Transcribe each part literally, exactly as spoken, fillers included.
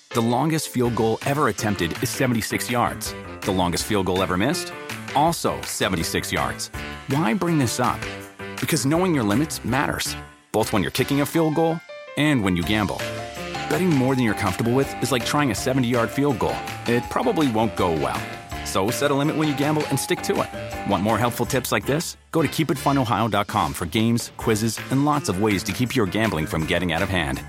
The longest field goal ever attempted is seventy-six yards. The longest field goal ever missed? Also seventy-six yards. Why bring this up? Because knowing your limits matters, both when you're kicking a field goal and when you gamble. Betting more than you're comfortable with is like trying a seventy-yard field goal. It probably won't go well. So set a limit when you gamble and stick to it. Want more helpful tips like this? Go to keep it fun ohio dot com for games, quizzes, and lots of ways to keep your gambling from getting out of hand.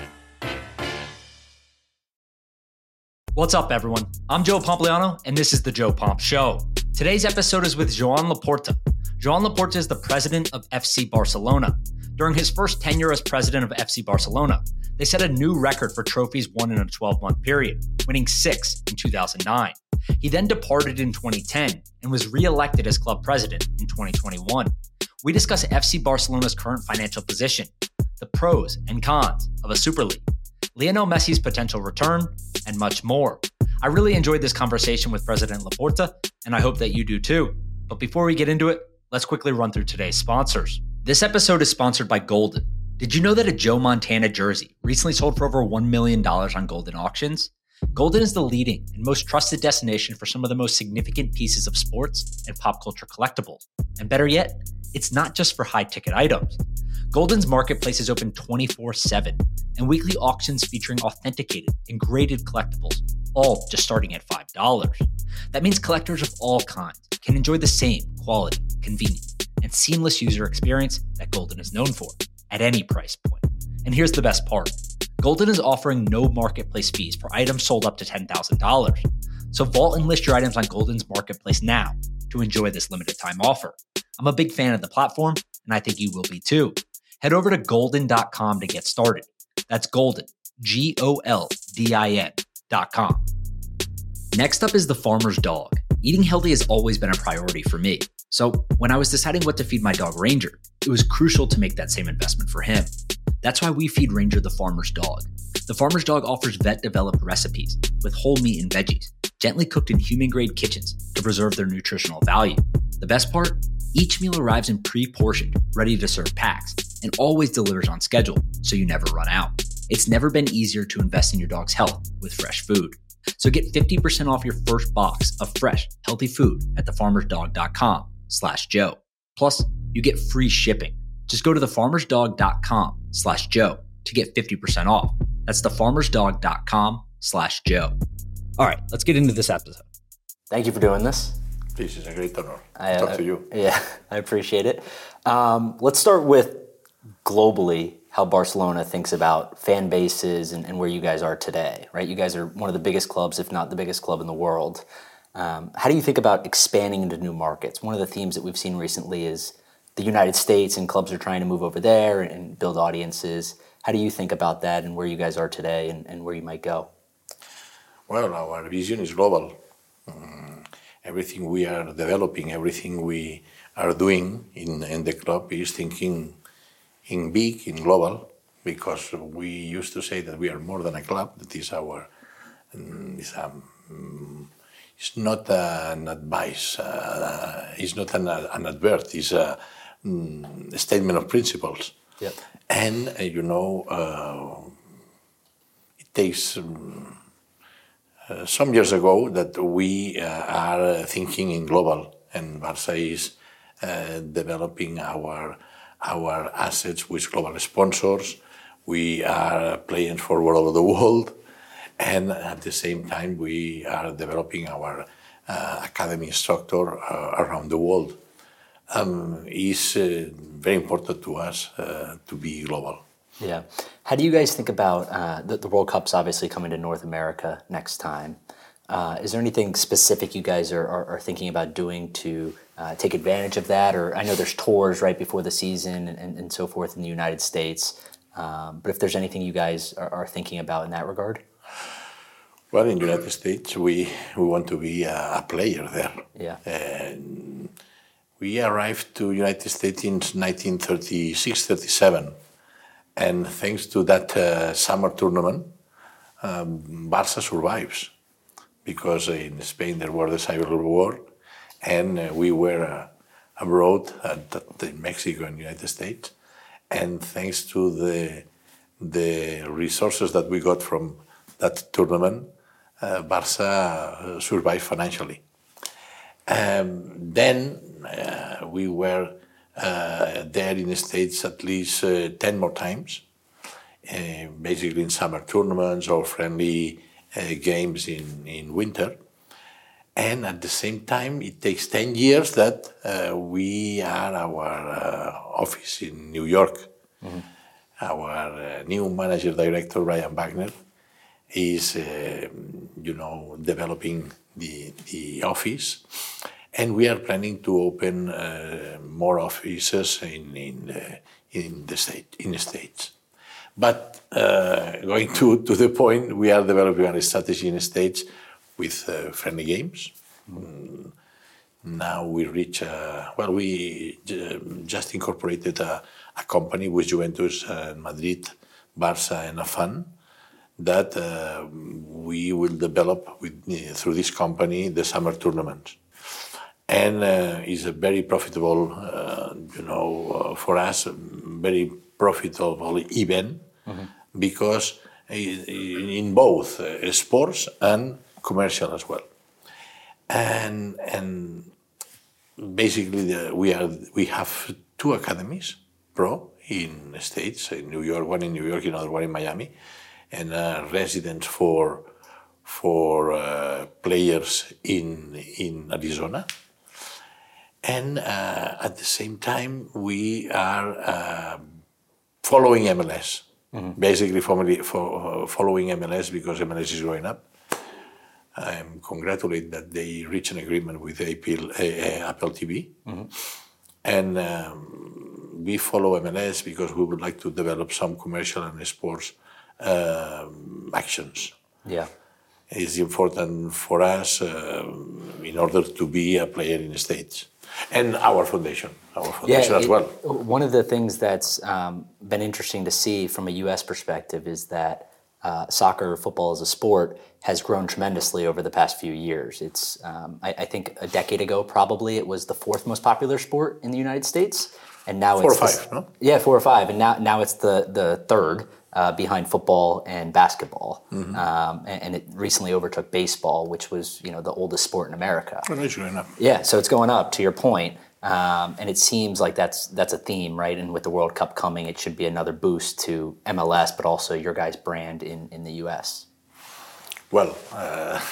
What's up, everyone? I'm Joe Pompliano, and this is The Joe Pomp Show. Today's episode is with Joan Laporta. Joan Laporta is the president of F C Barcelona. During his first tenure as president of F C Barcelona, they set a new record for trophies won in a twelve-month period, winning six in two thousand nine. He then departed in twenty ten and was re-elected as club president in twenty twenty-one. We discuss F C Barcelona's current financial position, the pros and cons of a Super League, Lionel Messi's potential return, and much more. I really enjoyed this conversation with President Laporta, and I hope that you do too. But before we get into it, let's quickly run through today's sponsors. This episode is sponsored by Goldin. Did you know that a Joe Montana jersey recently sold for over one million dollars on Goldin Auctions? Goldin is the leading and most trusted destination for some of the most significant pieces of sports and pop culture collectibles. And better yet, it's not just for high-ticket items. Goldin's marketplace is open twenty-four seven, and weekly auctions featuring authenticated and graded collectibles, all just starting at five dollars. That means collectors of all kinds can enjoy the same quality, convenience, and seamless user experience that Goldin is known for at any price point. And here's the best part. Goldin is offering no marketplace fees for items sold up to ten thousand dollars. So vault and list your items on Goldin's marketplace now to enjoy this limited time offer. I'm a big fan of the platform, and I think you will be too. Head over to goldin dot com to get started. That's Goldin, G O L D I N dot com. Next up is the farmer's dog. Eating healthy has always been a priority for me. So when I was deciding what to feed my dog Ranger, it was crucial to make that same investment for him. That's why we feed Ranger the farmer's dog. The farmer's dog offers vet-developed recipes with whole meat and veggies, gently cooked in human-grade kitchens to preserve their nutritional value. The best part? Each meal arrives in pre-portioned, ready-to-serve packs and always delivers on schedule, so you never run out. It's never been easier to invest in your dog's health with fresh food. So get fifty percent off your first box of fresh, healthy food at thefarmersdog.com slash Joe. Plus, you get free shipping. Just go to thefarmersdog.com slash Joe to get fifty percent off. That's thefarmersdog.com slash Joe. All right, let's get into this episode. Thank you for doing this. This is a great honor I, to talk uh, to you. Yeah, I appreciate it. Um, let's start with globally how Barcelona thinks about fan bases and, and where you guys are today, right? You guys are one of the biggest clubs, if not the biggest club in the world. Um, how do you think about expanding into new markets? One of the themes that we've seen recently is the United States, and clubs are trying to move over there and build audiences. How do you think about that and where you guys are today and, and where you might go? Well, our vision is global. Um, everything we are developing, everything we are doing in, in the club is thinking in big, in global, because we used to say that we are more than a club. That is our, um, is a, um, it's not an advice, uh, it's not an, an advert, it's a, um, a statement of principles. Yep. And, uh, you know, uh, it takes um, uh, some years ago that we uh, are thinking in global, and Barça is uh, developing our our assets with global sponsors. We are playing for all over the world, and at the same time we are developing our uh, academy structure uh, around the world. Um, it's uh, very important to us uh, to be global. Yeah. How do you guys think about uh, the, the World Cup's obviously coming to North America next time? Uh, is there anything specific you guys are, are, are thinking about doing to uh, take advantage of that? Or I know there's tours right before the season and, and, and so forth in the United States. Um, but if there's anything you guys are, are thinking about in that regard? Well, in the United States, we, we want to be a, a player there. Yeah. And we arrived to United States in nineteen thirty-six thirty-seven. And thanks to that uh, summer tournament, um, Barça survives. Because in Spain there was the Civil War, and uh, we were uh, abroad at, at Mexico and United States, and thanks to the the resources that we got from that tournament, uh, Barça survived financially. Um, then uh, we were uh, there in the States at least uh, ten more times, uh, basically in summer tournaments or friendly uh, games in, in winter. And at the same time, it takes ten years that uh, we are our uh, office in New York. Mm-hmm. Our uh, new manager director, Ryan Wagner, is, uh, you know, developing the, the office. And we are planning to open uh, more offices in, in, uh, in, the state, in the States. But uh, going to, to the point, we are developing a strategy in the States with uh, friendly games. Mm. Now we reach, uh, well, we j- just incorporated a, a company with Juventus uh, Madrid, Barça, and a fund that uh, we will develop with, uh, through this company the summer tournaments. And uh, it's a very profitable, uh, you know, uh, for us, very profitable event mm-hmm. because in, in both uh, sports and commercial as well. And and basically the, we are we have two academies pro in the States, in New York, one in New York, another one in Miami, and a residence for for uh, players in in Arizona. And uh, at the same time, we are uh, following M L S, mm-hmm. basically for, uh, following M L S because M L S is growing up. I congratulate that they reached an agreement with Apple, uh, Apple T V. Mm-hmm. And um, we follow M L S because we would like to develop some commercial and sports uh, actions. Yeah. It's important for us uh, in order to be a player in the States. And our foundation, our foundation yeah, as it, well. One of the things that's um, been interesting to see from a U S perspective is that uh, soccer, football as a sport, has grown tremendously over the past few years. It's, um, I, I think, a decade ago, probably it was the fourth most popular sport in the United States, and now four it's or five, the, no? Yeah, four or five, and now now it's the the third uh, behind football and basketball, mm-hmm. um, and, and it recently overtook baseball, which was you know the oldest sport in America. Well, it's going up. Yeah, so it's going up. To your point. Um, and it seems like that's that's a theme, right? And with the World Cup coming, it should be another boost to M L S, but also your guys' brand in, in the U S. Well, uh,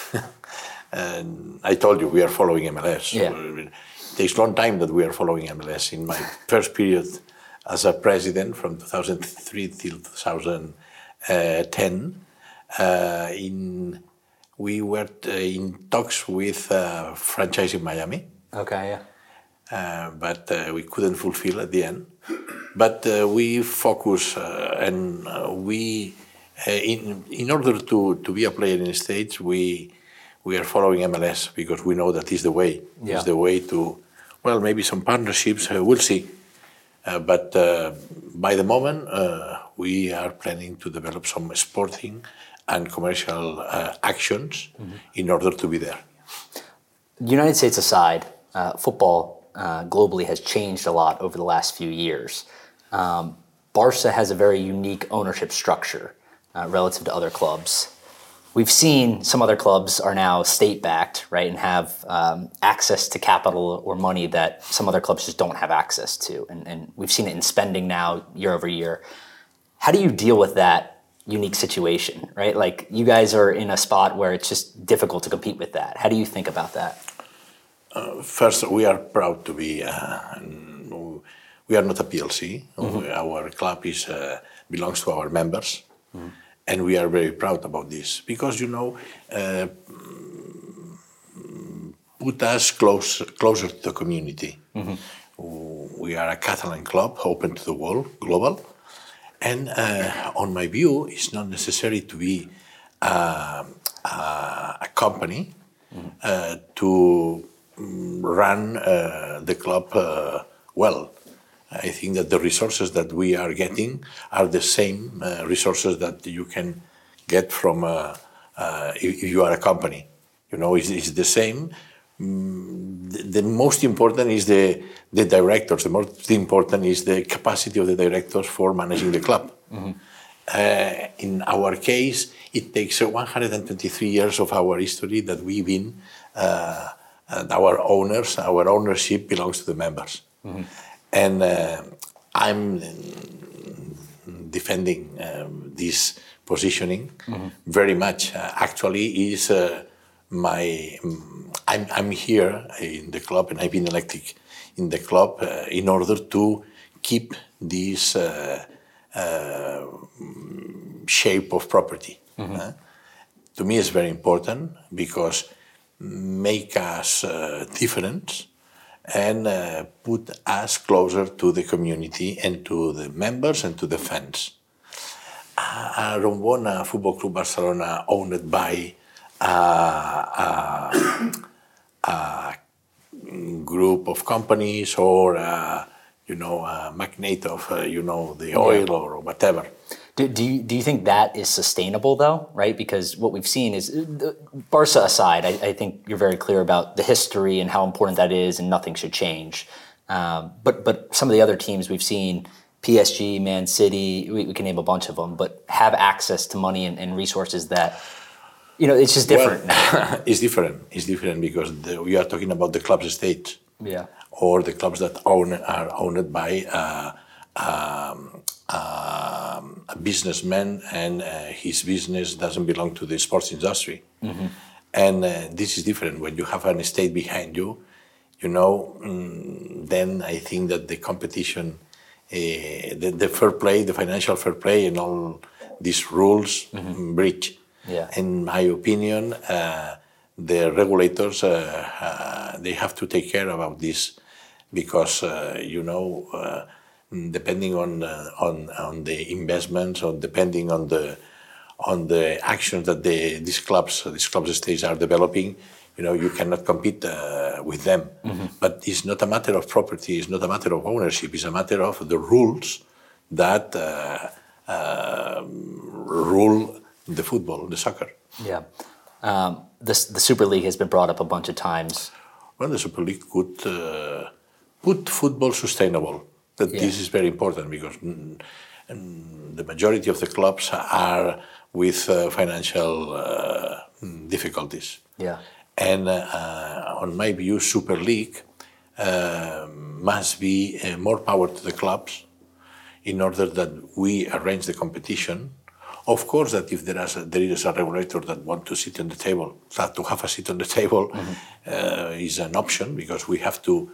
and I told you we are following M L S. Yeah. It takes a long time that we are following M L S. In my first period as a president, from two thousand three till two thousand ten, uh, in we were in talks with uh, franchise in Miami. Okay, yeah. Uh, but uh, we couldn't fulfill at the end. But uh, we focus uh, and uh, we, uh, in in order to, to be a player in the States, we we are following M L S because we know that is the way. Yeah. Is the way to, well, maybe some partnerships. Uh, we'll see. Uh, but uh, by the moment, uh, we are planning to develop some sporting and commercial uh, actions mm-hmm. in order to be there. United States aside, uh, football. Uh, globally has changed a lot over the last few years. Um, Barca has a very unique ownership structure uh, relative to other clubs. We've seen some other clubs are now state-backed, right, and have um, access to capital or money that some other clubs just don't have access to. And, and we've seen it in spending now year over year. How do you deal with that unique situation, right? Like you guys are in a spot where it's just difficult to compete with that. How do you think about that? Uh, first, we are proud to be, uh, we are not a P L C. Mm-hmm. Our club is, uh, belongs to our members, mm-hmm. and we are very proud about this because, you know, uh, put us close, closer to the community. Mm-hmm. We are a Catalan club, open to the world, global, and uh, on my view, it's not necessary to be uh, uh, a company mm-hmm. uh, to run uh, the club uh, well. I think that the resources that we are getting are the same uh, resources that you can get from uh, uh, if you are a company. You know, it's, it's the same. Mm, the, the most important is the, the directors. The most important is the capacity of the directors for managing the club. Mm-hmm. Uh, in our case, it takes one hundred twenty-three years of our history that we've been, uh, and our owners, our ownership belongs to the members. Mm-hmm. And uh, I'm defending um, this positioning mm-hmm. very much. Uh, actually, is uh, my I'm I'm here in the club, and I've been elected in the club uh, in order to keep this uh, uh, shape of property. Mm-hmm. Uh, to me, it's very important because make us uh, different and uh, put us closer to the community and to the members and to the fans. I don't want a Football Club Barcelona owned by a, a, a group of companies or a, you know, a magnate of uh, you know the oil yeah. or whatever. Do, do, you, do you think that is sustainable, though, right? Because what we've seen is, Barca aside, I, I think you're very clear about the history and how important that is, and nothing should change. Um, but but some of the other teams we've seen, P S G, Man City, we, we can name a bunch of them, but have access to money and, and resources that, you know, it's just different. Well, it's different. It's different because the, we are talking about the club's estate. Yeah. Or the clubs that own are owned by uh, um, um, a businessman, and uh, his business doesn't belong to the sports industry. Mm-hmm. And uh, this is different. When you have an estate behind you, you know, mm, then I think that the competition, uh, the, the fair play, the financial fair play, and all these rules mm-hmm. breach. Yeah. In my opinion, uh, the regulators, uh, uh, they have to take care about this because, uh, you know, uh, depending on, uh, on on the investments or depending on the on the actions that the, these clubs, these clubs states are developing, you know, you cannot compete uh, with them. Mm-hmm. But it's not a matter of property, it's not a matter of ownership, it's a matter of the rules that uh, uh, rule the football, the soccer. Yeah. Um, the, the Super League has been brought up a bunch of times. Well, the Super League could uh, put football sustainable. That yeah. This is very important because mm, the majority of the clubs are with uh, financial uh, difficulties. Yeah. And uh, on my view, Super League uh, must be uh, more power to the clubs in order that we arrange the competition. Of course, that if there is a, there is a regulator that wants to sit on the table, that to have a seat on the table mm-hmm. uh, is an option because we have to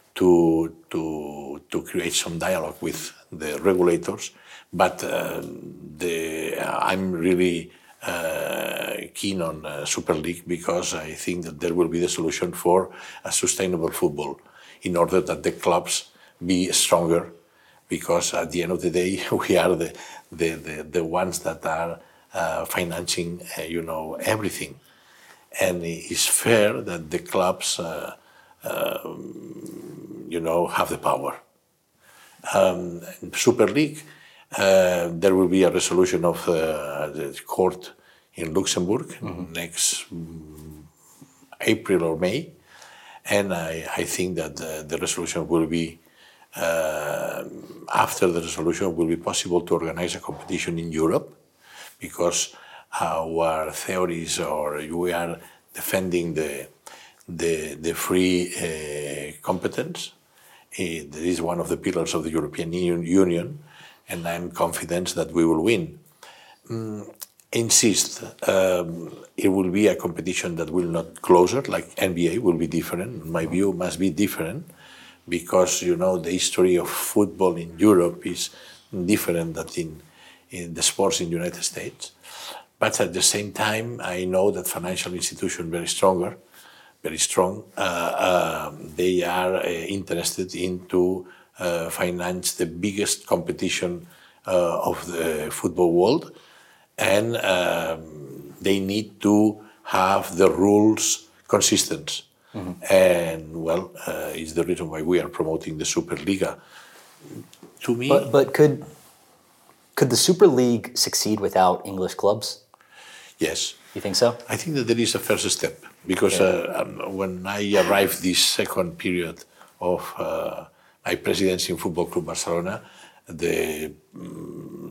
to to to create some dialogue with the regulators. But uh, the uh, I'm really uh, keen on uh, Super League because I think that there will be the solution for a sustainable football in order that the clubs be stronger. Because at the end of the day, we are the the, the, the ones that are uh, financing, uh, you know, everything, and it's fair that the clubs, uh, uh, you know, have the power. Um, Super League, uh, there will be a resolution of uh, the court in Luxembourg mm-hmm. next um, April or May, and I, I think that the, the resolution will be. Uh, after the resolution, will be possible to organize a competition in Europe because our theories, or we are defending the the, the free uh, competence. It is one of the pillars of the European Union, and I'm confident that we will win. Mm, insist, um, it will be a competition that will not closer, like N B A will be different. My view must be different. Because, you know, the history of football in Europe is different than in, in the sports in the United States. But at the same time, I know that financial institutions very stronger, very strong, uh, uh, they are uh, interested in to uh, finance the biggest competition uh, of the football world. And um, they need to have the rules consistent. Mm-hmm. And well, uh, it's the reason why we are promoting the Superliga. To me, but, but could could the Super League succeed without English clubs? Yes. You think so? I think that there is a first step because yeah. uh, um, when I arrived this second period of uh, my presidency in Football Club Barcelona, the um,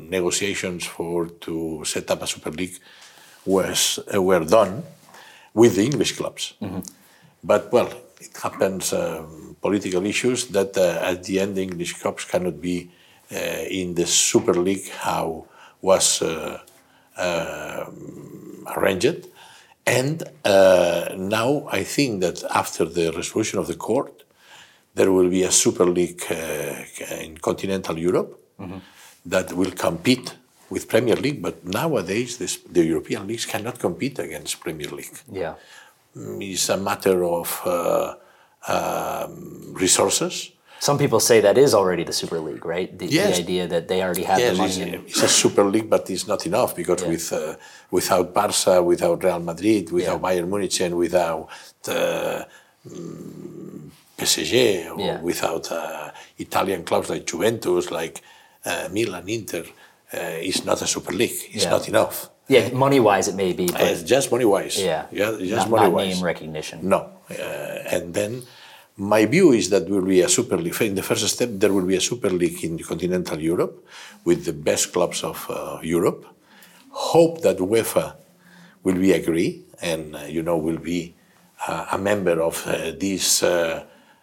negotiations for to set up a Super League was uh, were done with the English clubs. Mm-hmm. But well, it happens. Um, political issues that uh, at the end the English clubs cannot be uh, in the Super League how was uh, uh, arranged. And uh, now I think that after the resolution of the court, there will be a Super League uh, in continental Europe mm-hmm. that will compete with Premier League. But nowadays, this, the European leagues cannot compete against Premier League. Yeah, it's a matter of uh, um, resources. Some people say that is already the Super League, right? The, yes. the idea that they already have yes, the money. It's, in... it's a Super League, but it's not enough because yeah. with uh, without Barça, without Real Madrid, without yeah. Bayern Munich, and without uh, um, P S G, or yeah. without uh, Italian clubs like Juventus, like uh, Milan, Inter, uh, it's not a Super League. It's yeah. not enough. Yeah, money-wise it may be, but... Uh, just money-wise. Yeah, yeah just not, money-wise. Not name recognition. No. Uh, and then my view is that there will be a Super League. In the first step, there will be a Super League in continental Europe with the best clubs of uh, Europe. Hope that UEFA will be agree and, uh, you know, will be uh, a member of uh, this uh,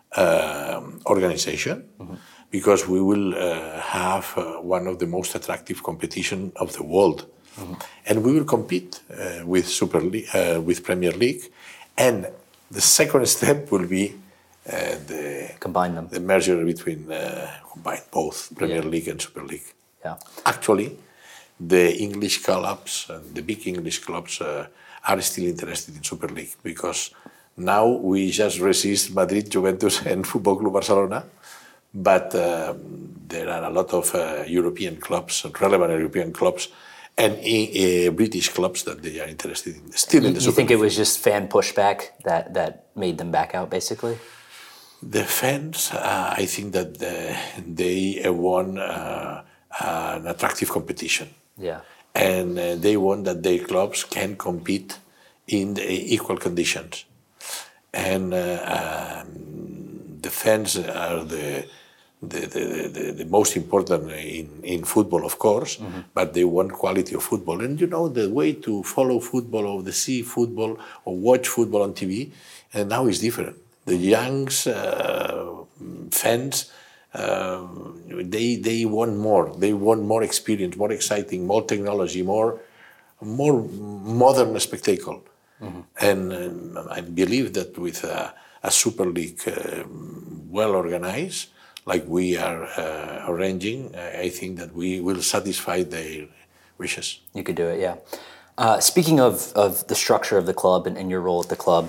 uh, organization mm-hmm. because we will uh, have uh, one of the most attractive competition of the world. Mm-hmm. And we will compete uh, with Super League, uh, with Premier League, and the second step will be uh, the combine them, the merger between uh, combine both Premier yeah. League and Super League. Yeah. Actually, the English clubs, uh, the big English clubs, uh, are still interested in Super League because now we just resist Madrid, Juventus, and Football Club Barcelona, but um, there are a lot of uh, European clubs, relevant European clubs. And uh, British clubs that they are interested in, still you, in the Super You think League. It was just fan pushback that, that made them back out, basically? The fans, uh, I think that the, they won uh, an attractive competition. Yeah. And uh, they want that their clubs can compete in the equal conditions. And uh, um, the fans are the... The, the, the, the most important in, in football, of course, mm-hmm. but they want quality of football. And you know, the way to follow football or to see football or watch football on T V and now is different. The young uh, fans, uh, they they want more. They want more experience, more exciting, more technology, more more modern spectacle. Mm-hmm. And um, I believe that with a, a Super League uh, well organized, like we are uh, arranging, uh, I think that we will satisfy their wishes. You could do it, yeah. Uh, speaking of, of the structure of the club and, and your role at the club,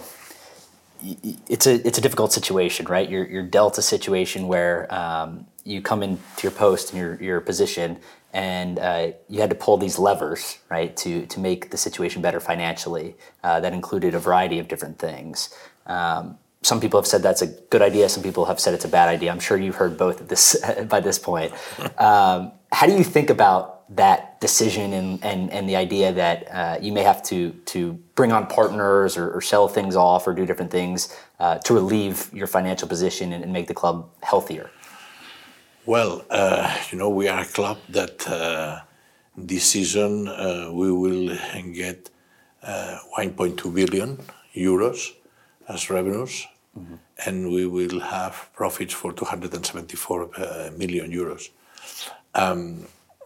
it's a it's a difficult situation, right? You're you're dealt a situation where um, you come into your post and your your position, and uh, you had to pull these levers, right, to to make the situation better financially. Uh, that included a variety of different things. Um, Some people have said that's a good idea. Some people have said it's a bad idea. I'm sure you've heard both at this by this point. Um, how do you think about that decision and, and, and the idea that uh, you may have to to bring on partners or, or sell things off or do different things uh, to relieve your financial position and, and make the club healthier? Well, uh, you know, we are a club that uh, this season uh, we will get uh, one point two billion euros as revenues. Mm-hmm. And we will have profits for two hundred seventy-four uh, million euros. Um,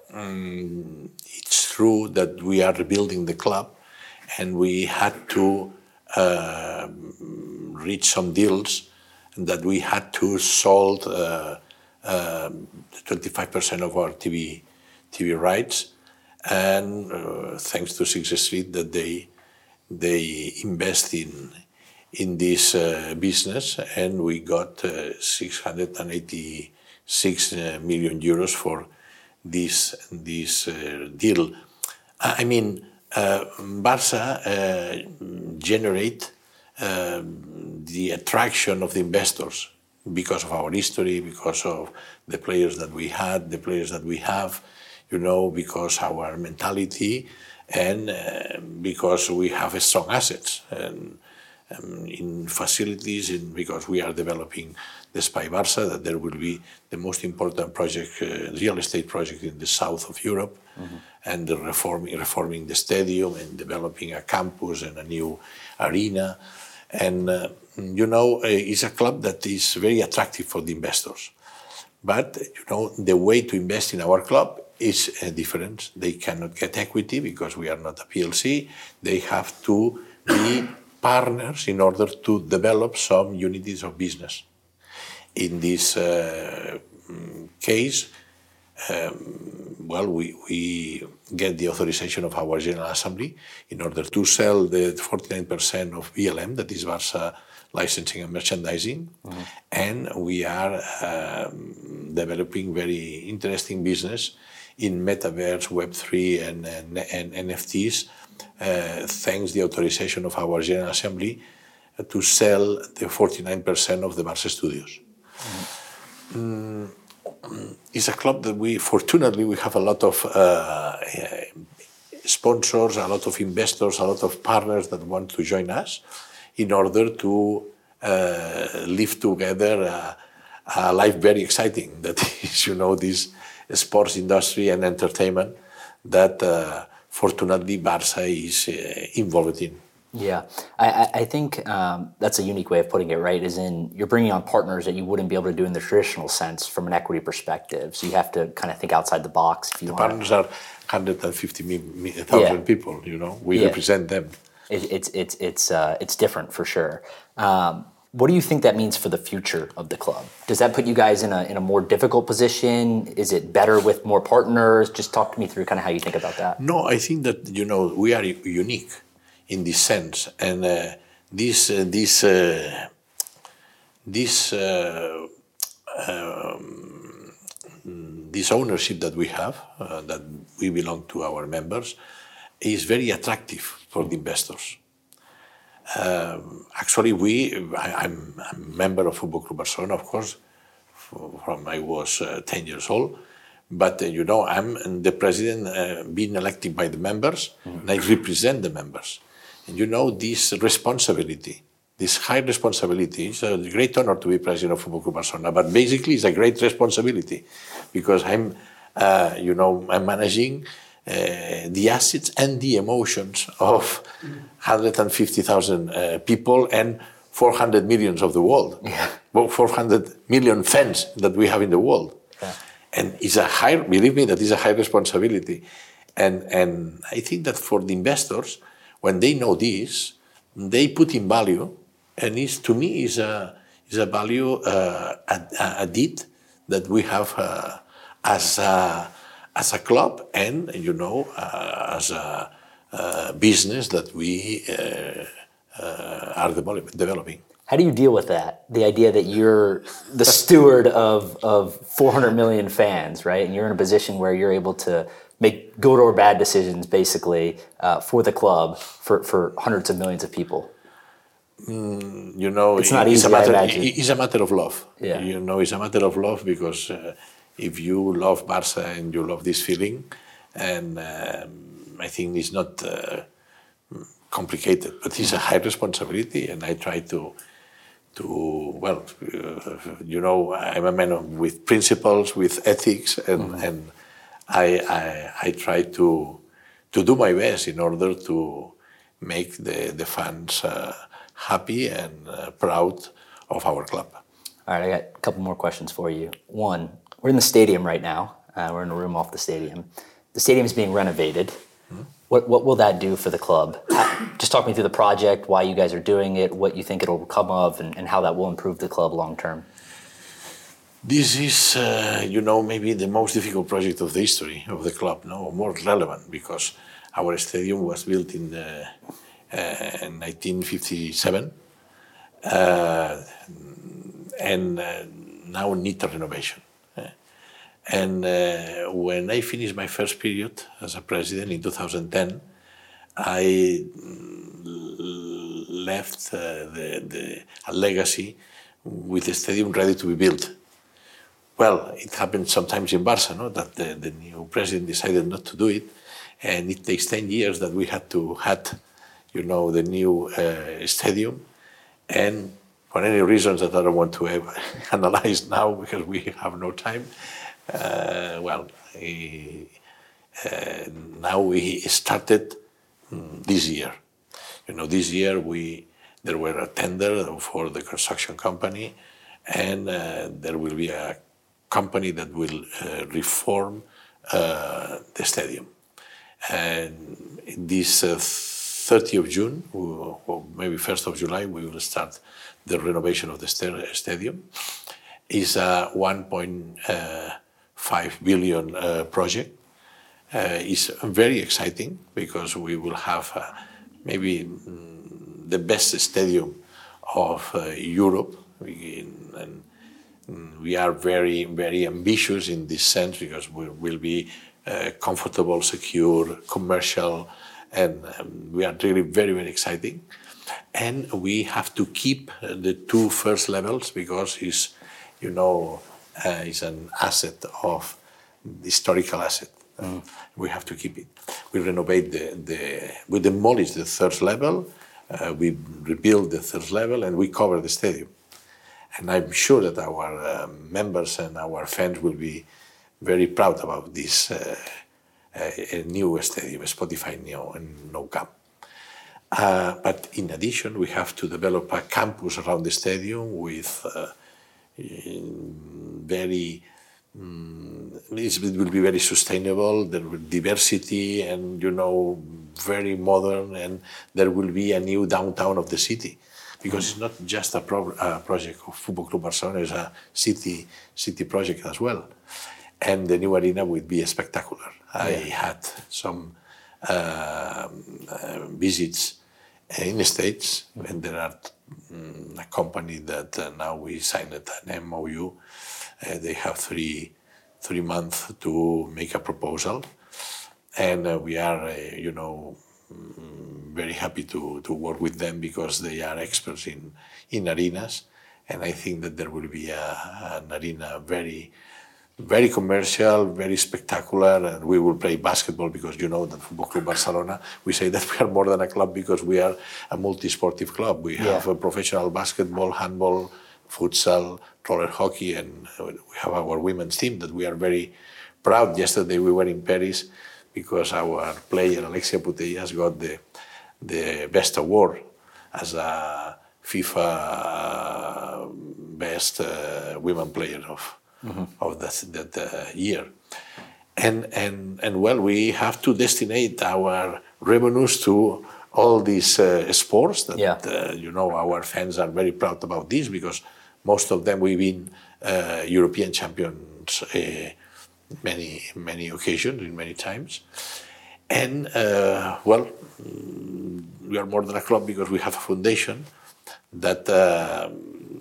um, it's true that we are rebuilding the club, and we had to uh, reach some deals, and that we had to sold uh, uh, twenty-five percent of our T V T V rights, and uh, thanks to Sixth Street, that they they invest in. in this uh, business, and we got uh, six hundred eighty-six uh, million euros for this this uh, deal. I mean, uh, Barça uh, generate uh, the attraction of the investors because of our history, because of the players that we had, the players that we have, you know, because our mentality, and uh, because we have strong assets. And, um, in facilities, in, because we are developing the Espai Barça, that there will be the most important project, uh, real estate project in the south of Europe, mm-hmm. and the reforming, reforming the stadium and developing a campus and a new arena. And, uh, you know, uh, it's a club that is very attractive for the investors. But, you know, the way to invest in our club is uh, different. They cannot get equity because we are not a P L C. They have to be partners in order to develop some unities of business. In this uh, case, um, well, we, we get the authorization of our General Assembly in order to sell the forty-nine percent of B L M, that is Barça Licensing and Merchandising, mm-hmm. and we are um, developing very interesting business in Metaverse, Web three, and, and, and N F Ts, uh, thanks the authorization of our General Assembly uh, to sell the forty-nine percent of the Barça Studios. Mm. Mm, it's a club that we, fortunately, we have a lot of uh, sponsors, a lot of investors, a lot of partners that want to join us in order to uh, live together a, a life very exciting. That is, you know, this sports industry and entertainment that uh, fortunately Barça is uh, involved in. Yeah, I, I think um, that's a unique way of putting it, right? Is in you're bringing on partners that you wouldn't be able to do in the traditional sense from an equity perspective. So you have to kind of think outside the box. If you the want. Partners are one hundred fifty thousand yeah. people. You know, we yeah. represent them. It, it's it's it's uh, it's different for sure. Um, what do you think that means for the future of the club? Does that put you guys in a in a more difficult position? Is it better with more partners? Just talk to me through kind of how you think about that. No, I think that, you know, we are unique in this sense, and uh, this uh, this uh, this uh, um, this ownership that we have, uh, that we belong to our members, is very attractive for the investors. Um, actually, we I, I'm, I'm a member of Football Club Barcelona, of course, from I was uh, ten years old. But uh, you know, I'm the president, uh, being elected by the members, mm-hmm. and I represent the members. And you know, this responsibility, this high responsibility, it's a great honor to be president of Football Club Barcelona, but basically it's a great responsibility because I'm, uh, you know, I'm managing uh, the assets and the emotions of one hundred fifty thousand uh, people and four hundred millions of the world, yeah. well, four hundred million fans that we have in the world. Yeah. And it's a high, believe me, that is a high responsibility. And, and I think that for the investors, when they know this, they put in value, and it's, to me, is a is a value uh, added that we have uh, as a as a club, and you know, uh, as a uh, business that we uh, uh, are develop developing. How do you deal with that? The idea that you're the steward of of four hundred million fans, right? And you're in a position where you're able to make good or bad decisions, basically, uh, for the club, for, for hundreds of millions of people. Mm, you know, it's not it's easy, a matter, I imagine. It's a matter of love. Yeah. You know, it's a matter of love because uh, if you love Barça and you love this feeling, and um, I think it's not uh, complicated, but it's a high responsibility, and I try to, to well, uh, you know, I'm a man with principles, with ethics, and, mm-hmm. and I, I, I try to to do my best in order to make the, the fans uh, happy and uh, proud of our club. All right, I got a couple more questions for you. One, we're in the stadium right now. Uh, we're in a room off the stadium. The stadium is being renovated. Mm-hmm. What what will that do for the club? How, just talk me through the project, why you guys are doing it, what you think it'll come of, and, and how that will improve the club long term. This is, uh, you know, maybe the most difficult project of the history of the club, no, more relevant, because our stadium was built in the, uh, nineteen fifty-seven, uh, and uh, now need a renovation. Uh, and uh, when I finished my first period as a president in two thousand ten, I left uh, the, the, a legacy with the stadium ready to be built. Well, it happens sometimes in Barça, no? That the, the new president decided not to do it, and it takes ten years that we had to had, you know, the new uh, stadium, And for any reasons that I don't want to analyze now because we have no time, uh, well, uh, now we started um, this year. You know, this year we there were a tender for the construction company, and uh, there will be a company that will uh, reform uh, the stadium. And this uh, thirtieth of June, or maybe first of July, we will start the renovation of the stadium. It's a one point five billion uh, project. Uh, it's very exciting because we will have uh, maybe the best stadium of uh, Europe. We, and we are very, very ambitious in this sense because we will be uh, comfortable, secure, commercial, and um, we are really very, very exciting. And we have to keep the two first levels because it's, you know, uh, it's an asset of historical asset. Mm. We have to keep it. We renovate the, the we demolish the third level, uh, we rebuild the third level, and we cover the stadium. And I'm sure that our uh, members and our fans will be very proud about this uh, uh, new stadium, Spotify Neo and Nou Camp. Uh, but in addition, we have to develop a campus around the stadium with uh, very, um, it will be very sustainable, there will be diversity and, you know, very modern, and there will be a new downtown of the city. Because it's not just a, pro a project of Football Club Barcelona, it's a city, city project as well. And the new arena will be spectacular. Yeah. I had some uh, uh, visits in the States, and there are um, a company that uh, now we signed an M O U. Uh, they have three, three months to make a proposal. And uh, we are, uh, you know, very happy to, to work with them because they are experts in, in arenas. And I think that there will be a, an arena very, very commercial, very spectacular, and we will play basketball because you know that Football Club Barcelona, we say that we are more than a club because we are a multi-sportive club. We have yeah. a professional basketball, handball, futsal, roller hockey, and we have our women's team that we are very proud. Yesterday we were in Paris because our player, Alexia Putellas, got the, the best award as a FIFA best uh, women player of, mm-hmm. of that, that uh, year. And, and, and well, we have to destinate our revenues to all these uh, sports that, yeah. uh, you know, our fans are very proud about this because most of them we've been uh, European champions uh, many, many occasions, in many times. And, uh, well, we are more than a club because we have a foundation that uh,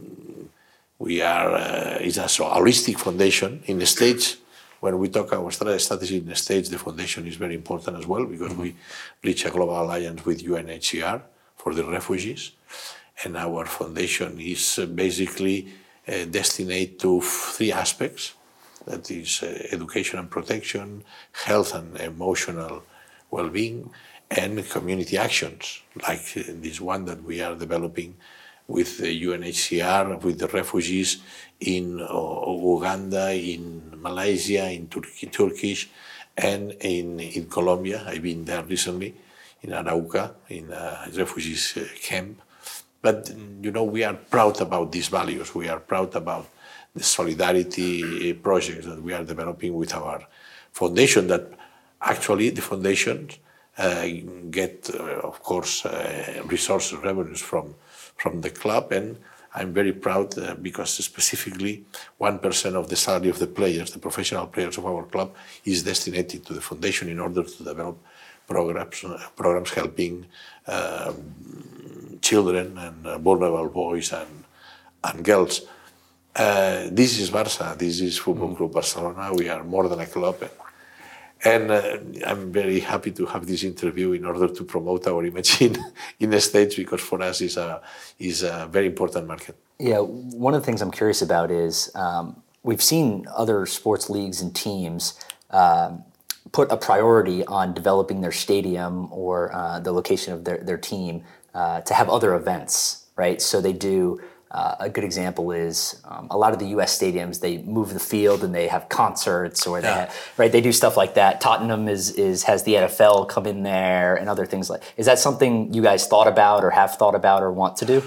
we are, uh, is a holistic foundation. In the States, when we talk our strategy in the States, the foundation is very important as well because mm-hmm. we reach a global alliance with U N H C R for the refugees. And our foundation is basically uh, destined to three aspects. That is uh, education and protection, health and emotional well-being, and community actions, like uh, this one that we are developing with the U N H C R, with the refugees in uh, Uganda, in Malaysia, in Turkey, Turkish, and in, in Colombia. I've been there recently, in Arauca, in a refugees uh, camp. But, you know, we are proud about these values. We are proud about the solidarity projects that we are developing with our foundation, that actually the foundation uh, get, uh, of course, uh, resources, revenues from, from the club. And I'm very proud uh, because specifically one percent of the salary of the players, the professional players of our club, is destined to the foundation in order to develop programs, uh, programs helping uh, children and uh, vulnerable boys and, and girls. Uh, this is Barça, this is Football Club Barcelona. We are more than a club. And, and uh, I'm very happy to have this interview in order to promote our image in, in the States because for us it's a, is a very important market. Yeah, one of the things I'm curious about is um, we've seen other sports leagues and teams um, put a priority on developing their stadium or uh, the location of their, their team uh, to have other events, right? So they do. Uh, a good example is um, a lot of the U S stadiums. They move the field and they have concerts, or they Yeah. have, right. They do stuff like that. Tottenham is is has the N F L come in there and other things like. Is that something you guys thought about or have thought about or want to do?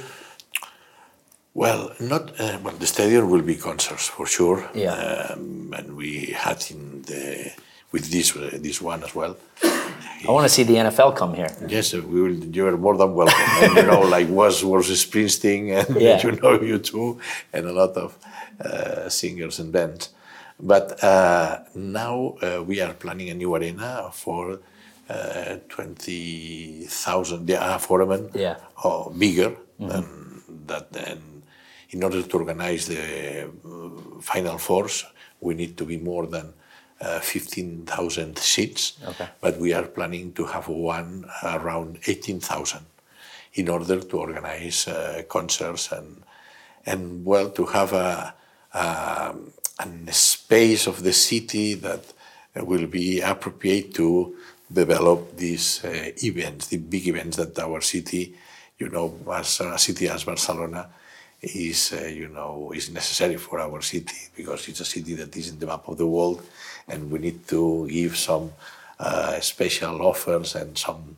Well, not uh, well. The stadium will be concerts for sure. Yeah. Um, and we had in the with this uh, this one as well. I want to see the N F L come here. Yes, uh, we will. You are more than welcome. And you know, like was was Springsteen, and Yeah. you know you too, and a lot of uh, singers and bands. But uh, now uh, we are planning a new arena for uh, twenty thousand. Yeah, foramen. Yeah. Or bigger than that. And in order to organize the uh, Final Fours, we need to be more than uh, fifteen thousand seats. Okay. But we are planning to have one around eighteen thousand in order to organize uh, concerts and, and well, to have a, a, a space of the city that will be appropriate to develop these uh, events, the big events that our city, you know, as a city as Barcelona, is, uh, you know, is necessary for our city, because it's a city that is in the map of the world, and we need to give some uh, special offers and some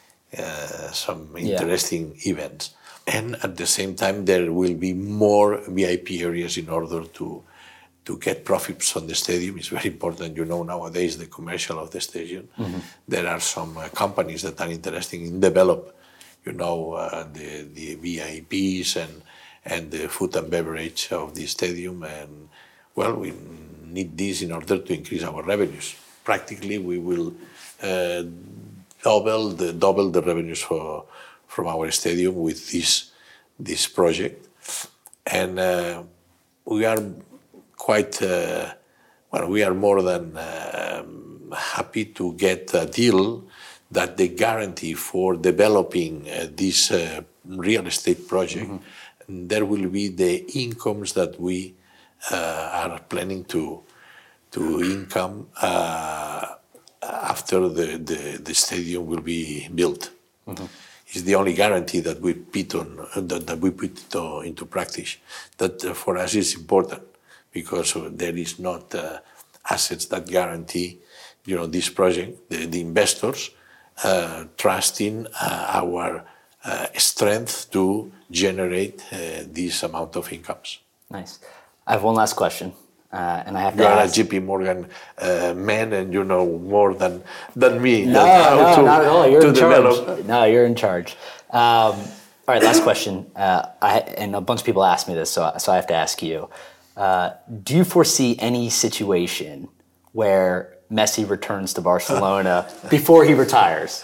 uh, some interesting yeah. events. And at the same time, there will be more V I P areas in order to to get profits on the stadium. It's very important. You know, nowadays the commercial of the stadium. Mm-hmm. There are some uh, companies that are interested in develop, you know, uh, the the V I Ps and and the food and beverage of the stadium. And well, we need this in order to increase our revenues. Practically, we will uh, double the double the revenues for from our stadium with this this project, and uh, we are quite uh, well. We are more than uh, happy to get a deal that the guarantee for developing uh, this uh, real estate project. Mm-hmm. There will be the incomes that we uh, are planning to to income uh, after the, the, the stadium will be built. Mm-hmm. It's the only guarantee that we put on that, that we put to, into practice. That uh, for us is important, because uh, there is not uh, assets that guarantee, you know, this project. The, the investors uh, trusting uh, our uh, strength to generate uh, this amount of incomes. Nice. I have one last question. Uh, and I have to you are ask, a J P Morgan uh, man, and you know more than than me. No, how no, to, not at all. You're to in develop. charge. No, you're in charge. Um, all right, last question. Uh, I, and a bunch of people ask me this, so so I have to ask you. Uh, do you foresee any situation where Messi returns to Barcelona before he retires?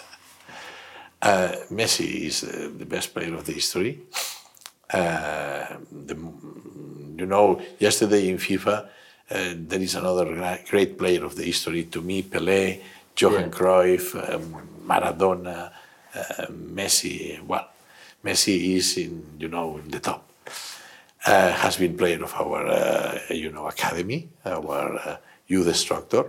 Uh, Messi is uh, the best player of the history. Uh, the, you know, yesterday in FIFA, uh, there is another great player of the history to me, Pelé, Johan yeah. Cruyff, um, Maradona, uh, Messi. Well, Messi is in, you know, in the top. Uh, has been player of our, uh, you know, academy, our uh, youth instructor.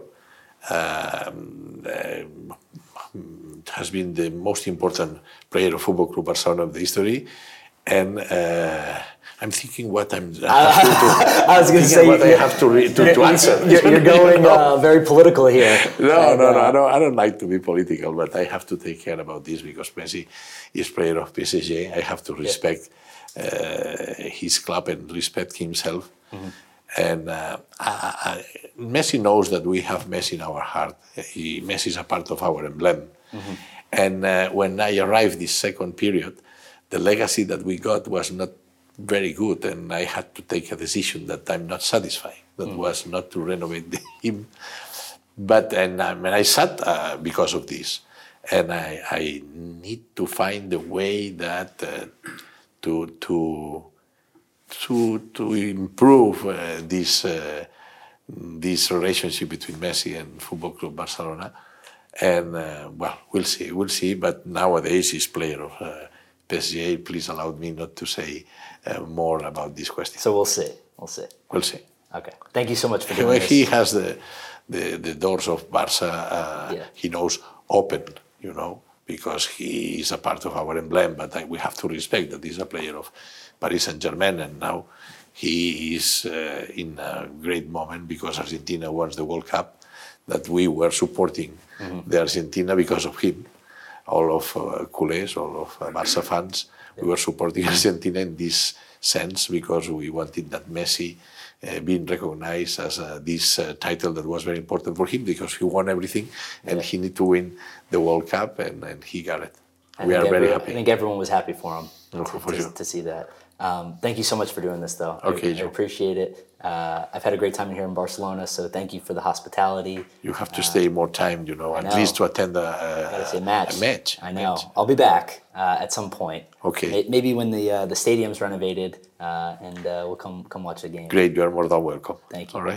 Um, uh, has been the most important player of Football Club Barcelona of the history. And uh, I'm thinking what I'm. I, have to, to, I was going to say what I have to, re, to, to answer. You're, you're going uh, very political here. No, and, no, no. Uh, I don't. I don't like to be political, but I have to take care about this because Messi is player of P S G. I have to respect yeah. uh, his club and respect himself. Mm-hmm. And uh, I, I, Messi knows that we have Messi in our heart. He, Messi is a part of our emblem. Mm-hmm. And uh, when I arrived this second period, the legacy that we got was not very good, and I had to take a decision that I'm not satisfied. That mm. was not to renovate the, him. But and, um, and I sat uh, because of this, and I, I need to find a way that uh, to to to to improve uh, this uh, this relationship between Messi and Football Club Barcelona. And uh, well, we'll see, we'll see. But nowadays he's player of uh, P S G. Please allow me not to say uh, more about this question. So we'll see, we'll see. We'll see. Okay. Thank you so much for doing anyway, this. He has the, the, the doors of Barca, uh, yeah. he knows, open, you know. because he is a part of our emblem, but I, we have to respect that he's a player of Paris Saint-Germain, and now he is uh, in a great moment because Argentina wants the World Cup, that we were supporting mm-hmm. the Argentina because of him. All of uh, culés, all of uh, Barça fans, we were supporting Argentina in this sense because we wanted that Messi uh, being recognized as uh, this uh, title that was very important for him because he won everything and yeah. he needed to win the World Cup, and, and he got it. I we are very happy. I think everyone was happy for him no, to, for to, sure. to see that. Um, thank you so much for doing this, though. Okay, I, I appreciate it. Uh, I've had a great time here in Barcelona, so thank you for the hospitality. You have to uh, stay more time, you know, at know. least to attend a, a, a match. a match. I know. Match. I'll be back uh, at some point. Okay. Maybe when the uh, the stadium's renovated, uh, and uh, we'll come come watch the game. Great, you are more than welcome. Thank you. All right.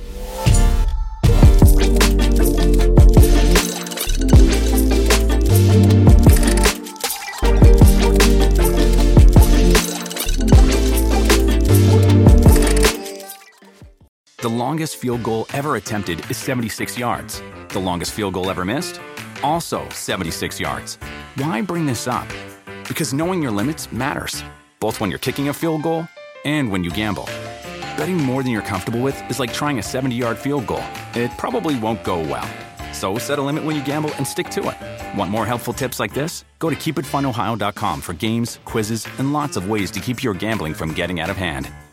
The longest field goal ever attempted is seventy-six yards. The longest field goal ever missed? Also seventy-six yards. Why bring this up? Because knowing your limits matters, both when you're kicking a field goal and when you gamble. Betting more than you're comfortable with is like trying a seventy-yard field goal. It probably won't go well. So set a limit when you gamble and stick to it. Want more helpful tips like this? Go to keep it fun ohio dot com for games, quizzes, and lots of ways to keep your gambling from getting out of hand.